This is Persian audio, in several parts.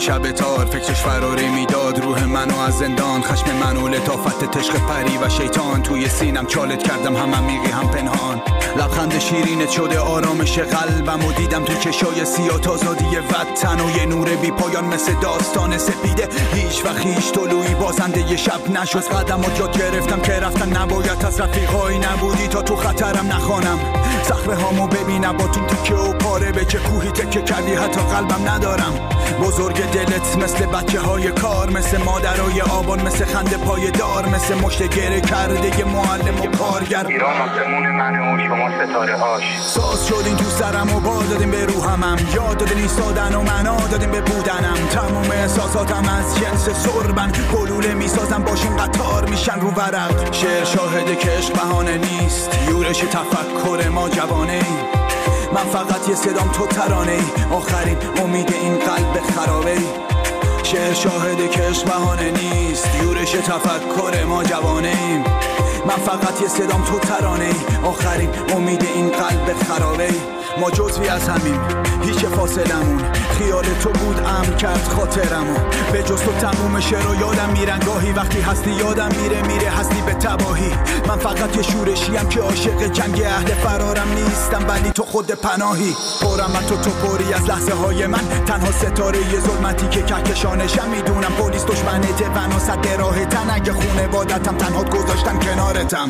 شب تار فکرش فراری میداد روح منو از زندان، خشم منو لطافت تشق پری و شیطان. توی سینم چالت کردم هم عمیقی هم پنهان، لبخند شیرینت شده آرامش قلبم و دیدم تو چشای سیاه آزادی وطن و یه نور بی پایان مثل داستان سپیده. هیچ وقت هیچ طلوعی بازنده یه شب نشد. قدمات یاد گرفتم که رفتن نباید از رفیقایی نبودی تا تو خطرم نخوانم. صخره هامو ببینم با تو تکه و پاره به چه کوهی تکه کردی حتی قلبم ندارم. بزرگ دلت مثل بچه های کار، مثل مادرای آبان، مثل خنده پای دار، مثل مشت گره کرده ی معلم و کارگر. ایران آسمون منه و شما ستاره هاش. ساز شدین تو سرم و بال دادیم به روحمم، یاد دادین ایستادن و معنا دادیم به بودنم. تموم احساساتم از جنس سربن، گلوله میسازم باشون قطار میشن رو ورق. شعر شاهده که عشق بهانه نیست، یورش تفکر ما جوانه. من فقط یه صدام تو ترانه ای، آخرین امید این قلب خرابه ای. شعر شاهده که عشق بهانه نیست، یورش تفکر ما جوانه ایم. من فقط یه صدام تو ترانه ای، آخرین امید این قلب خرابه ای. ما جزوی از همیم، هیچ فاصلمون خیال تو بود امر کرد خاطرمو. به جز تو تموم شعر و یادم میرن گاهی، وقتی هستی یادم میره هستی به تباهی. من فقط یه شورشیم که عاشق جنگ اهل فرارم نیستم، ولی تو خود پناهی. پرم تو پری از لحظه های من، تنها ستاره یه ظلمتی که کهکشانشم. میدونم پلیس دشمنته و صد راهتن، اگه خونوادتم تنها گذاشتن کنارتم.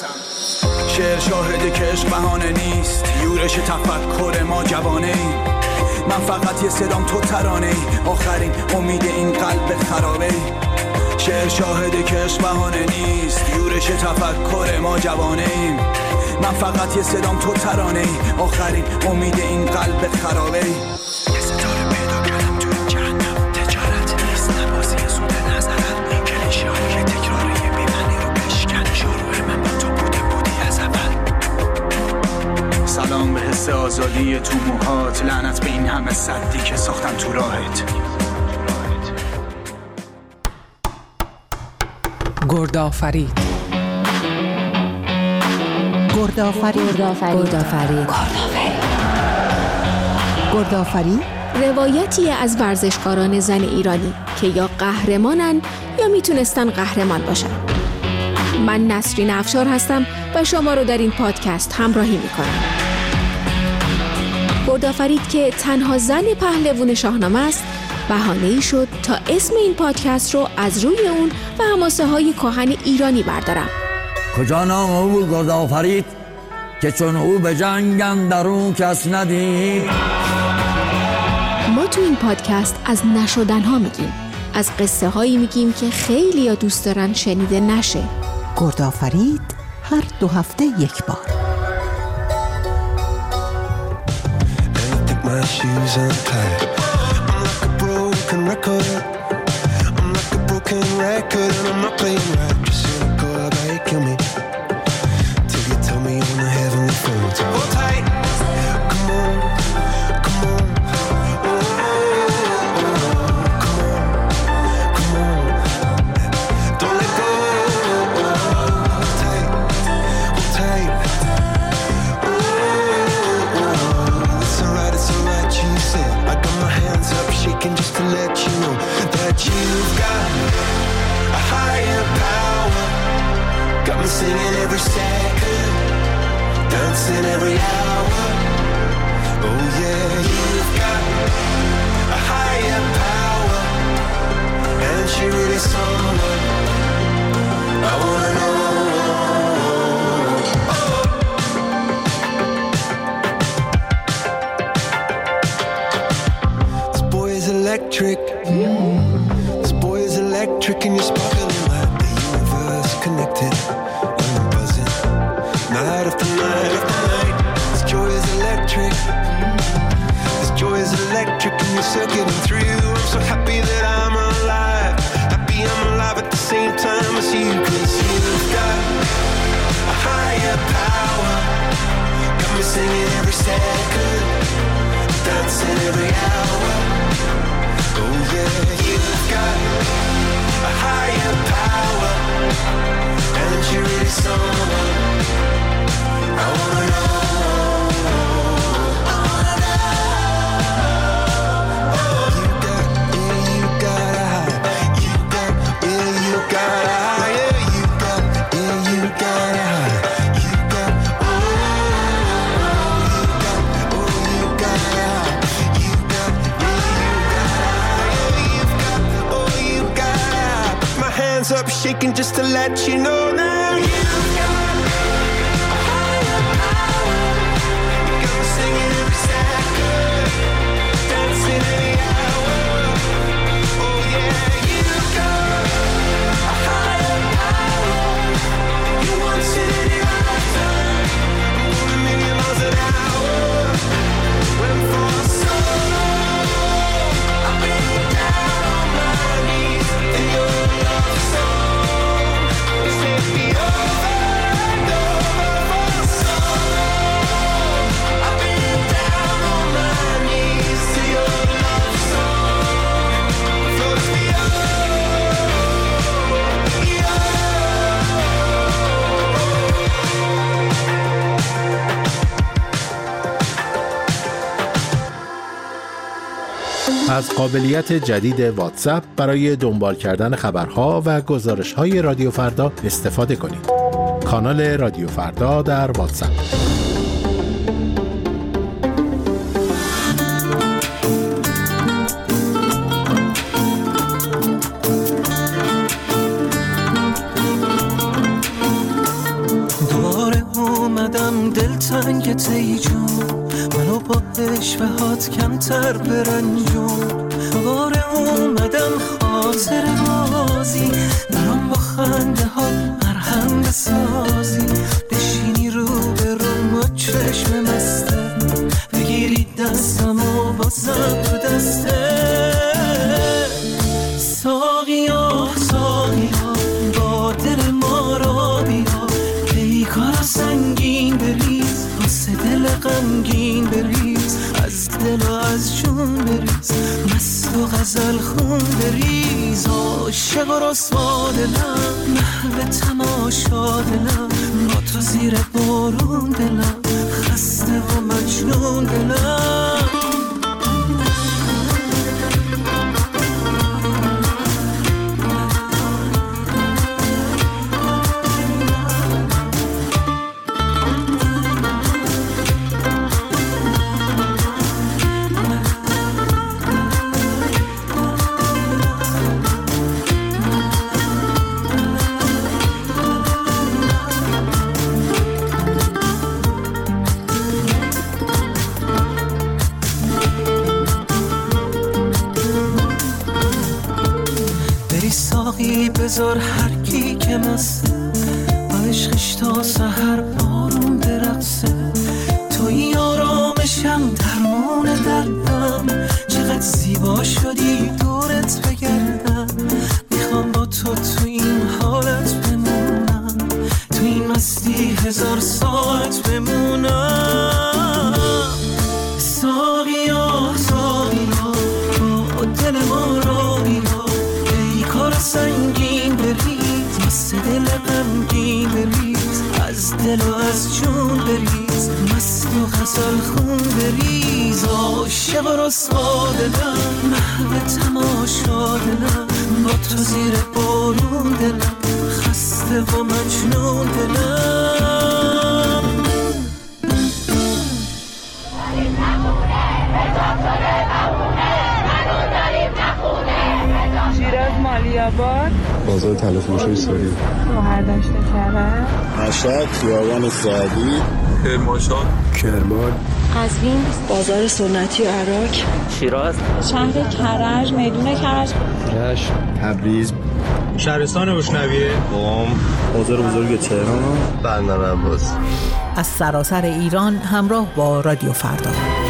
شعر شاهده که عشق بهانه نیست، یورش تفکر ما جوانه ای. من فقط یه صدام تو ترانه ای، آخرین امید این قلب خرابه ای. شعر شاهده که عشق بهانه نیست، یورش تفکر ما جوانه ایم. من فقط یه صدام تو ترانه ای، آخرین امید این قلب خرابه ای. یه ستاره پیدا کردم تو این جهنم، تجارت نیست نبازی سود نظرت. کلیشه های تکراری بی‌معنی رو بشکن، شروع من با تو بودی از اول. سلام به حس آزادی تو موهات، لعنت به این همه سدی که ساختن تو راهت. گردآفرید. روایتی از ورزشکاران زن ایرانی که یا قهرمانن یا میتونستن قهرمان باشن. من نسرین افشار هستم و شما رو در این پادکست همراهی میکنم. گردآفرید که تنها زن پهلوان شاهنامه است، بهانه‌ای شد تا اسم این پادکست رو از روی اون و حماسه های کهن ایرانی بردارم. کجا نام او گردآفرید که چون او به جنگ اندرون کس ندید. ما تو این پادکست از نشدن‌ها میگیم، از قصه هایی میگیم که خیلی ها دوست دارن شنیده نشه. گردآفرید هر 2 هفته یک بار. Singing every second, dancing every hour. Oh yeah, you've got a higher power, and she really someone I wanna know. This boy is electric. This boy is electric, and you're sparkling like the universe connected. Night after night after night, this joy is electric. This joy is electric and you're circling through. I'm so happy that I'm alive. Happy I'm alive at the same time as you. 'Cause you've got a higher power. Got me singing every second, dancing every hour. Oh yeah, you've got a higher power, and you're really someone I wanna know. You got, yeah, hands up shaking just to let you know now you got a higher power. You got me singing every second, dancing any hour. Oh yeah, you got a higher power. You want it in your lifetime, moving a million miles an hour. When for so long I've been down on my knees in your love song. You take me over and over for so long. I've been down on my knees to your love song. Floats me از قابلیت جدید واتساپ برای دنبال کردن خبرها و گزارش‌های رادیو فردا استفاده کنید. کانال رادیو فردا در واتساپ. دوباره اومدم دلتنگت ای جون، منو با عشوهات کمتر برنجون. دوباره اومدم خاطر بازی، برام با خنده ها مرهم بسازی. بشینی رو به رو با چشم مسته، بگیری دستم و بازم تو دسته. ساقیا ساقیا با دل ما را بیا، پیکارا سنگین بریز، واسه دل غمگین بریز، از دل و از جون بریز، مست و غزل خون بریز. عاشق و رسوا دلم، محو تماشا دلم، با تو زیر بارون دلم، خسته و مجنون دلم. بذار هر کی که مسته، با عشقش تا سحر آروم برقصه. توی آرامشم درمون دردم، چقدر زیبا شدی دورت بگردم. میخوام با تو این حالت بمونم، تو این مستی 1000 ساعت بمونم. ساقیا ساقیا با دل ما را بیا، پیکار سنگین بریز، واسه دل غمگین بریز، از دل و از جون بریز، مست و غزل خون بریز. عاشق و رسوا دلم، محو تماشا دلم، با تو زیر بارون دلم، خسته و مجنون دلم. شیراز مالیاباد، بازار تلفروشی سوری، شهرداشت کرد، مشهد، خیابان سعدی، کرمانشاه، کرمان، قزوین، بازار سنتی عراق، شیراز، شهر کرج، میدون کرج، رشت، تبریز، شهرستان گشنویه، قم، بازار بزرگ تهران، بندر عباس. از سراسر ایران همراه با رادیو فردا.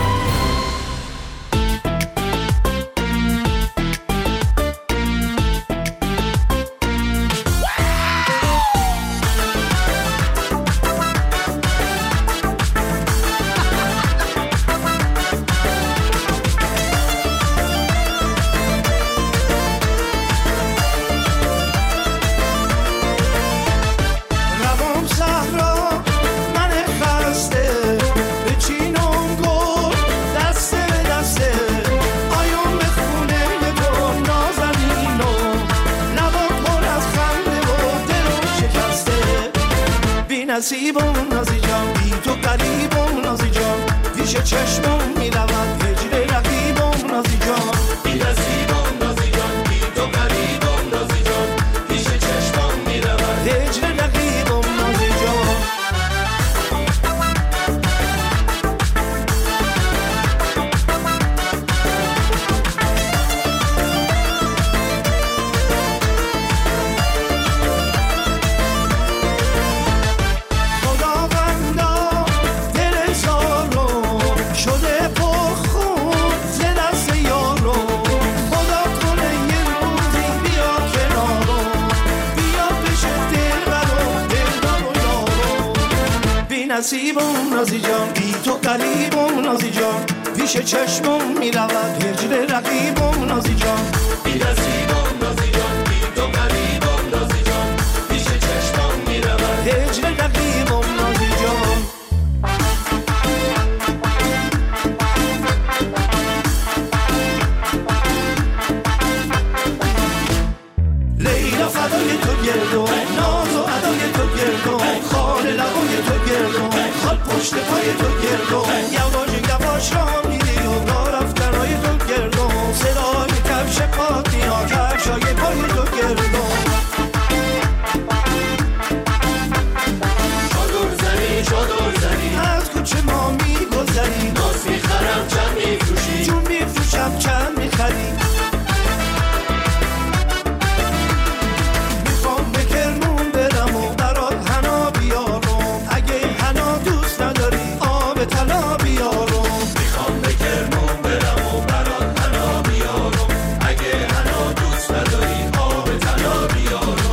نصیبم نازی جان، بی تو قریبم نازی جان، پیش چشمم میروم هجر رقیبم نازی جان، بی نصیبم نازی جان، بی تو قریبم نازی جان، پیش نصیبم نازی جان، بی تو قریبم نازی جان، پیش چشمم میرود هجر رقیبم نازی جان. بی نصیبم نازی جان، بی تو قریبم نازی جان، پیش چشمم میرود هجر رقیبم نازی جان. لیلا فدای تو گردم، ناز و ادای تو گردم، خال لبای تو گردم، خال پشت پای تو گردم، یواش یواش را میری و راه رفتنای تو گردم، صدای کفش پات میاد کفشای پای تو گردم. چادر زنی از کوچه ما میگذری، ناز میخرم چند میفروشی، جون میفروشم چند میخری. میخوام به کرمون برم و برات حنا بیارم، اگه حنا دوست نداری آب طلا بیارم. میخوام به کرمون برم و برات حنا بیارم، اگه حنا دوست نداری آب طلا بیارم.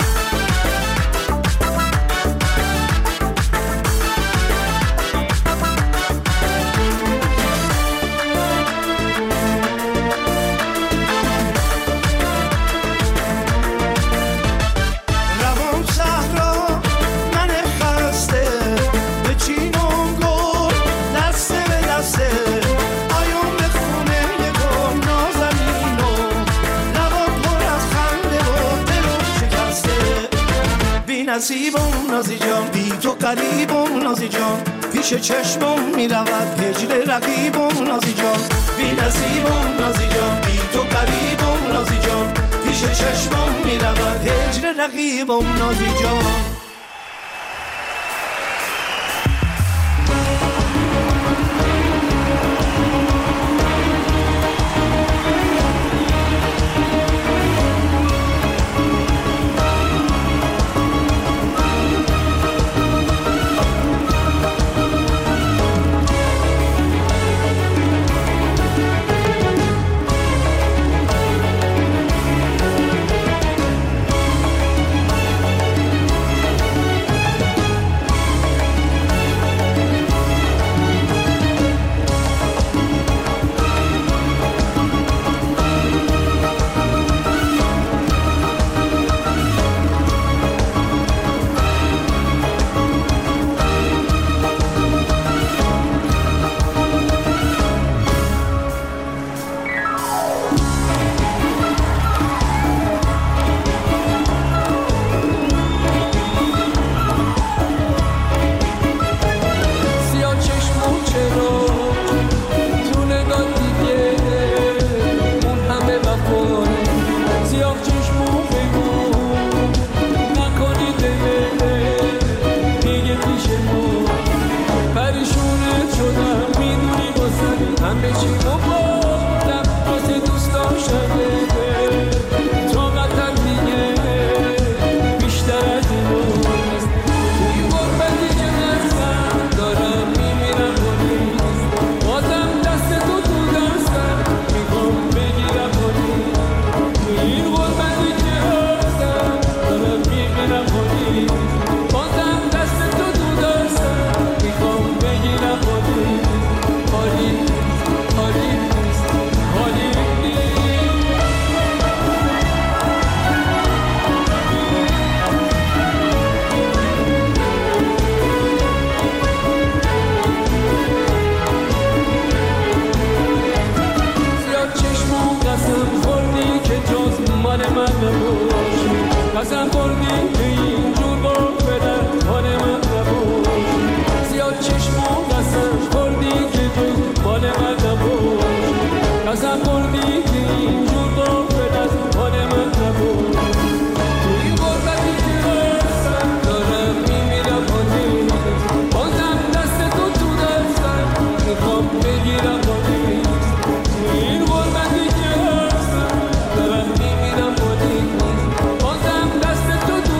نصیبم نازی جان، بی تو قریبم نازی جان، پیش چشمم میرود هجر رقیبم نازی جان. بی نصیبم نازی جان، بی تو قریبم نازی جان، پیش چشمم میرود هجر رقیبم نازی جان. قسم خوردی که اینجور با پدر حال من نباش، زیاد چشم و قسم خوردی که تو مال من نباش، قسم خوردی که اینجور با پدر حال من نباش. تو این غربتی که هستم دارم میمیرم حالی، بازم دست تو دستم میخوام بگیرم حالی. تو این غربتی که هستم دارم میمیرم حالی، بازم دست تو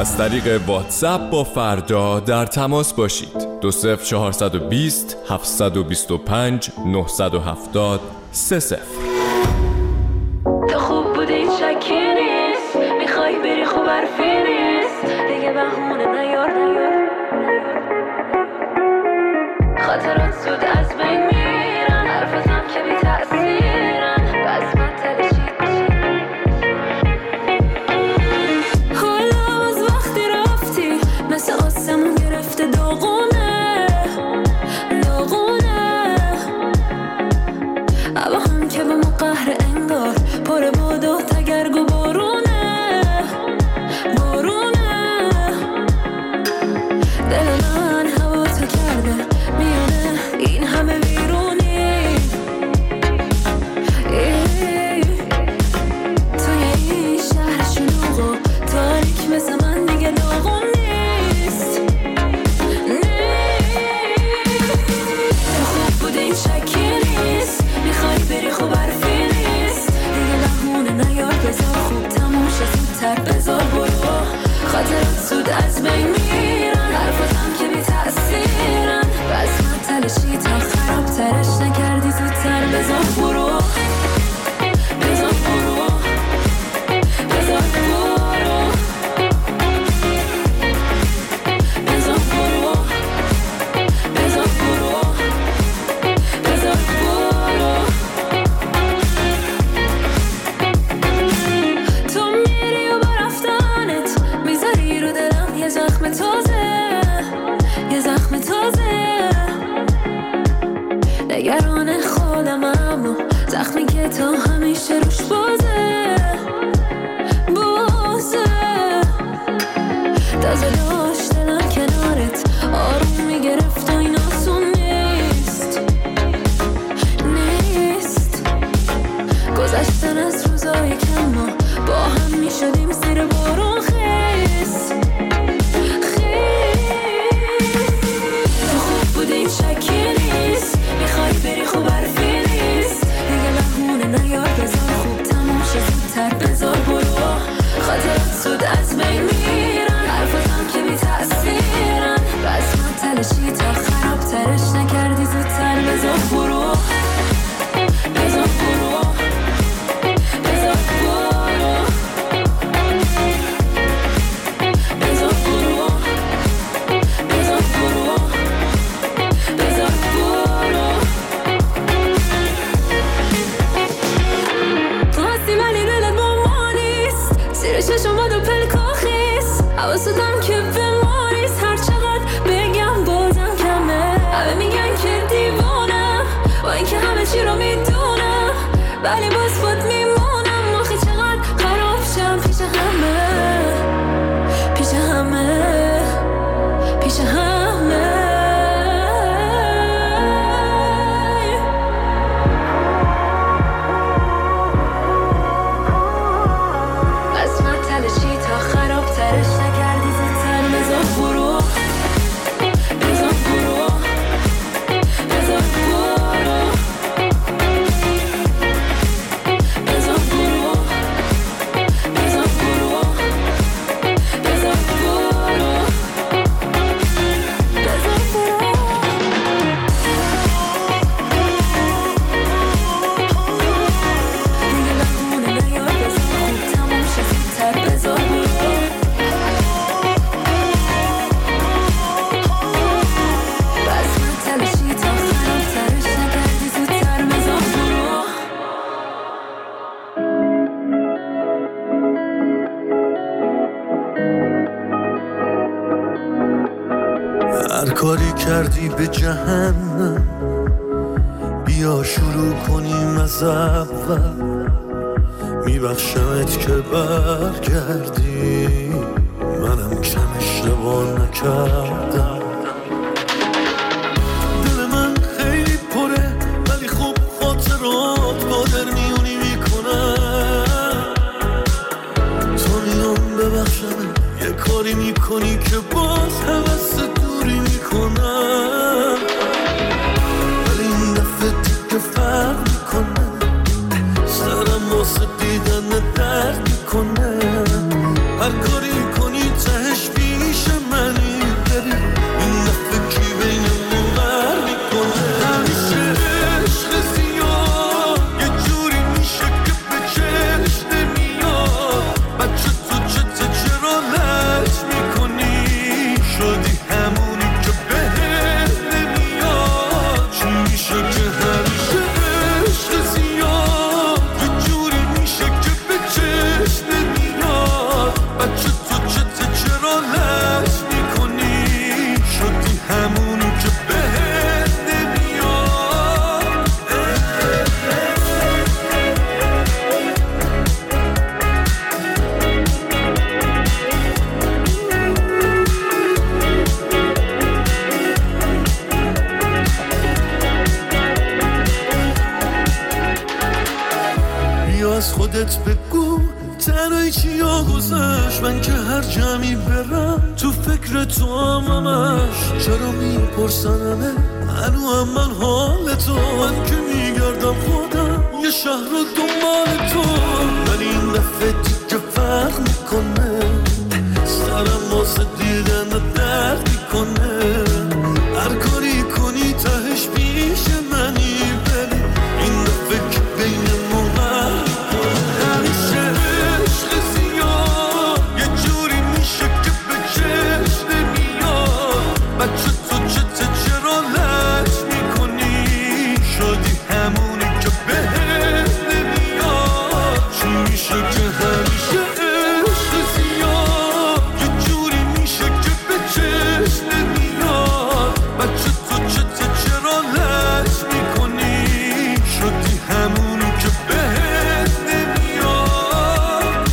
از طریق واتساپ با فردا در تماس باشید. 20420 725 970 30. تو خوب بودی شکی نیست، میخوای بری خوب حرفی نیست، دیگه بهونه نیار خاطرات زود از بین میرن، حرفتم که بی تأثیرن، بس من تلشید حالا از وقتی رفتی مثل آسمون گرفته داغونه اما هم که به ما قهر انگار پر باد و تگرگ و بارونه دل من هوا تو کرده میونه این همه بیرونی توی این شهر شلوغ و تاریک مثل من دیگه داغون نیست تو خوب بودی شکی نیست، میخوای بری خوب حرفی نیست، دیگه بهونه نیار بذار خوب تموم شه زودتر بذار برو، خاطرات زود از بین میرن، حرفتم که بی تأثیرن، بس من تلشی تا خراب ترش نکردی زودتر بذار برو بذار برو بذار برو بذار برو بذار برو بذار برو تو میری و با رفتنت میذاری رو دلم یه زخم تازه نگران خودم اما زخمی که تا همیشه روش بازه تازه داشت دلم کنارت آروم میگرفت و این آسون نیست گذشتن از روزای کم ما با هم میشدیم زیر بارون خیس تو خوب بودی شکی نیست، میخوای بری خوب حرفی نیست، دیگه بهونه نیار بذار خوب تموم شه زودتر بذار برو، خاطرات زود از بین میرن، حرفتم که بی تأثیرن، بس من تلشی تا خراب ترش نکردی زودتر بذار برو بذار برو بذار برو بذار برو بذار برو بذار برو تو هستی ولی دلت با ما نیست، زیر چشم باد و پلکا خیس، حواستم که به ما نیست، هر چقدر بگم بازم کمه، همه میگن که دیوانم با اینکه همه چی رو میدونم، ولی باز بود میمونم، آخه چقدر خراب شم پیش همه بس من تلشی تا خراب ترش نکردی زودتر بذار برو بذار برو بذار برو بذار برو بذار برو بذار برو دیگه بهونه نیار بذار خوب تموم شه زودتر بذار برو بس من تلشی تا خراب ترش نکردی زودتر بذار برو هر کاری کردی به جهنم بیا شروع کنیم از اول، میبخشمت که برگردی، منم کم اشتباه نکردم، دل من خیلی پره ولی خوب خاطرات با درمیونی میکنم، تو میام ببخشمت یه کاری میکنی که باز حوث دوری میکنم، ولی این دفعه دیگه فرق میکنه، سرم واسه دیدن درد میکنه، هر کاری کنی تهش تنهایی چیا گذشت من که هر جمعی برم تو فکر تو همش چرا میپرسنمه هنو هم من حال تو من که میگردم خودم یه شهر رو دنبال تو ولی این دفعه دیگه فرق میکنه سرم واسه دیدن درد میکنه هر کاری کنی تهش پیش منی بلی این دفعه که بین موقع همیشه عشق زیاد یه جوری میشه که به چشم نمیاد بچه تو چرا لش میکنی شدی همونی که بهت نمیاد چی میشه که همیشه عشق زیاد یه جوری میشه که به چشم نمیاد بچه تو چرا لش میکنی شدی همونی که بهت نمیاد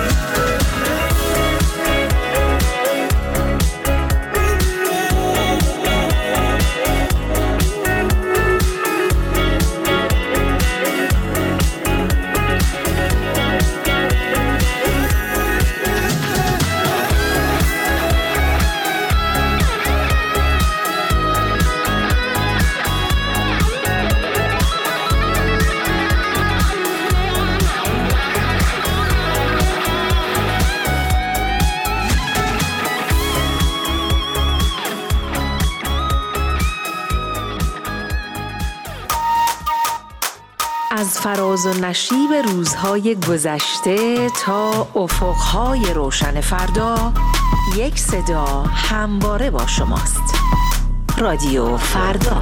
از فراز و نشیب روزهای گذشته تا افقهای روشن فردا یک صدا همواره با شماست. رادیو فردا.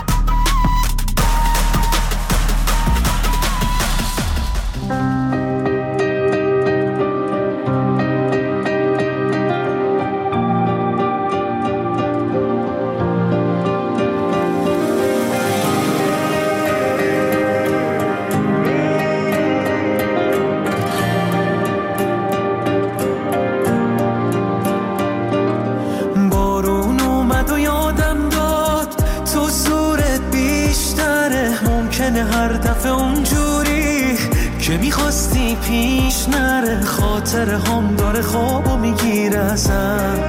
هر دفعه اونجوری که میخواستی پیش نره خاطر هم داره خوابو میگیره ازم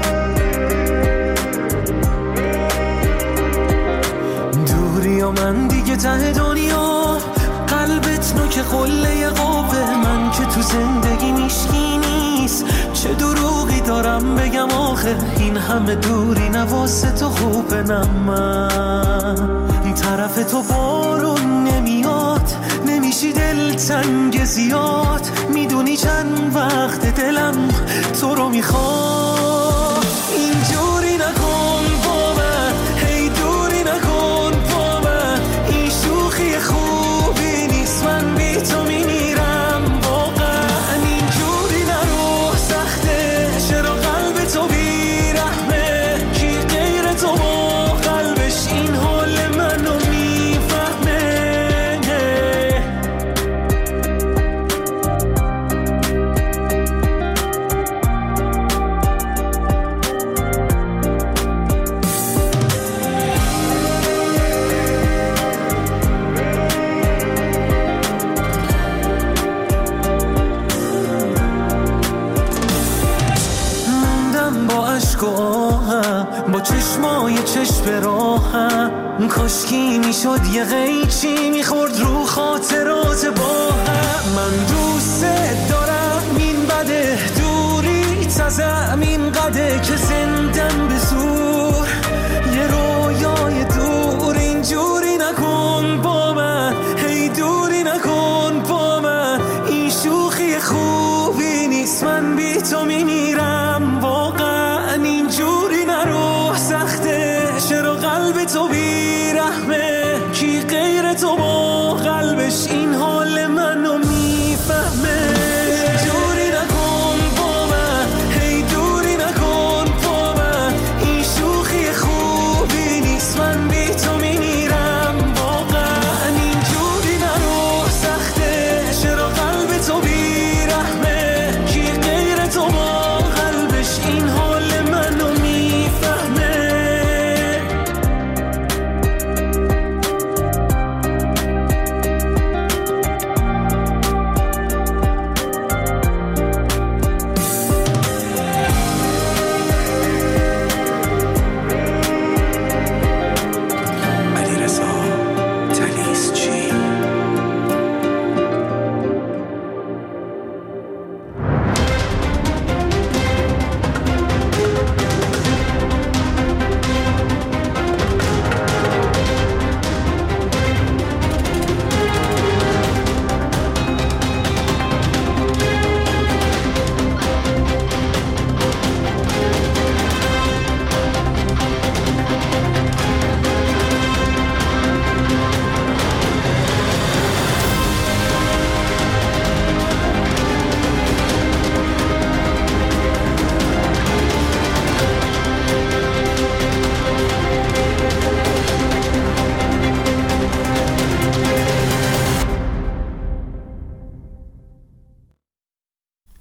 دوری و من دیگه ته دنیا قلبت نوک قله قوه من که تو زندگی میشکی نیست چه دروغی دارم بگم آخه این همه دوری نواسه تو خوبه من طرف تو بارون نمیاد نمیشی دل تنگ زیاد میدونی چند وقت دلم تو رو میخواد اینجوری نکن با من هی دوری نکن با من این شوخی خوبی نیست من بی تو میمیرم واقعا اینجوری نرو سخته چرا قلب تو بیرحمه کی غیر تو با قلبش این حال منو میفهمه با چشمای چشم راهم کاشکی میشد یه قیچی میخورد رو خاطرات با هم من دوست دارم این بده دوری تزم این قده که زندم به زور یه رویای دور اینجوری نکن با من هی دوری نکن با من این شوخی خوبی نیست من بی تو میمیرم واقعا اینجوری نرو سخته چرا قلب تو بیرحمه کی غیر تو با قلبش این حال منو